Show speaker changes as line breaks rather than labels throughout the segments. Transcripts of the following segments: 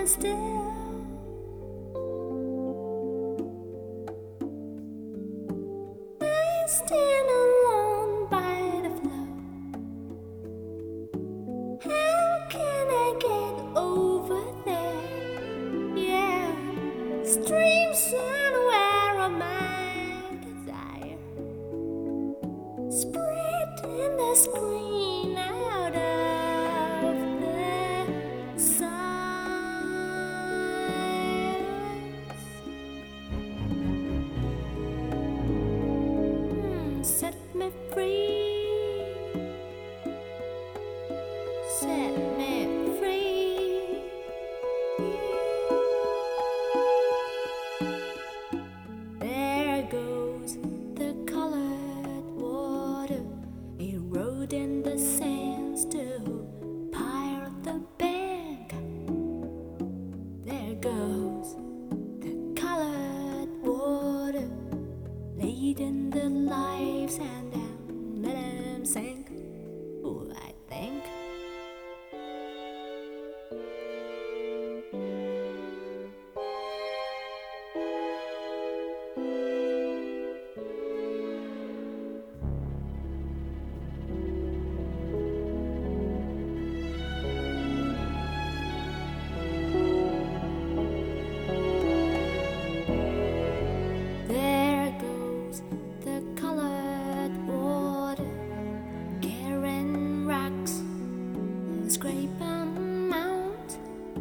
still. I stand alone by the flow. How can I get over there? Yeah, streams unaware of my desire, spreading the screen out of the silence. Set me free, set me free. There goes the colored water, eroding the sands to pile the bank. There goes the colored water, laden the lives and down, let them sink. Ooh, I think. There goes the colored water, carrying rocks and scraping mount.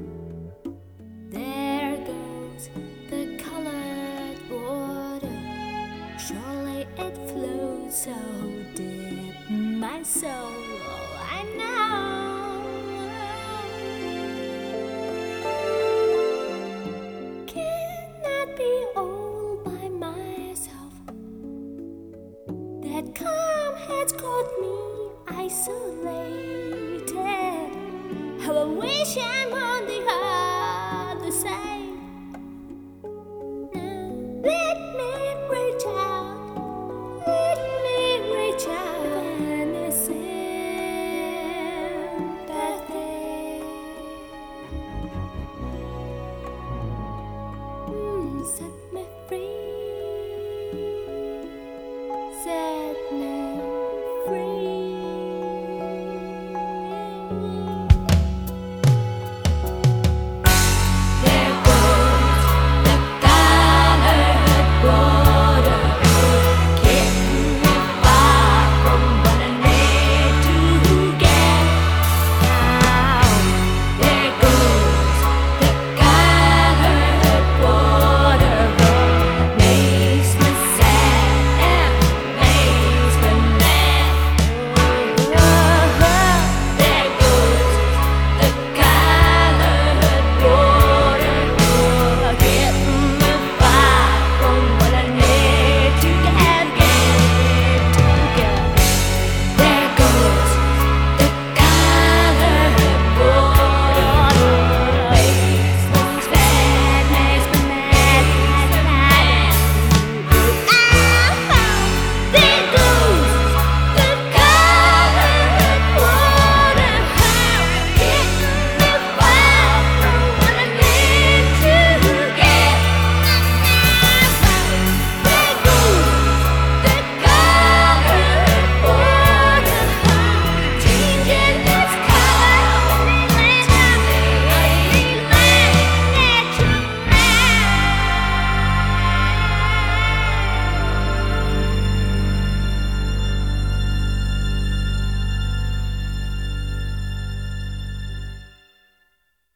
There goes the colored water, surely it flows so deep in my soul. Oh, I know. Cannot be all by myself. That calm has got me isolated. How I wish I'm on the other side. Now let me reach out, let me reach out and sympathy. Set me free.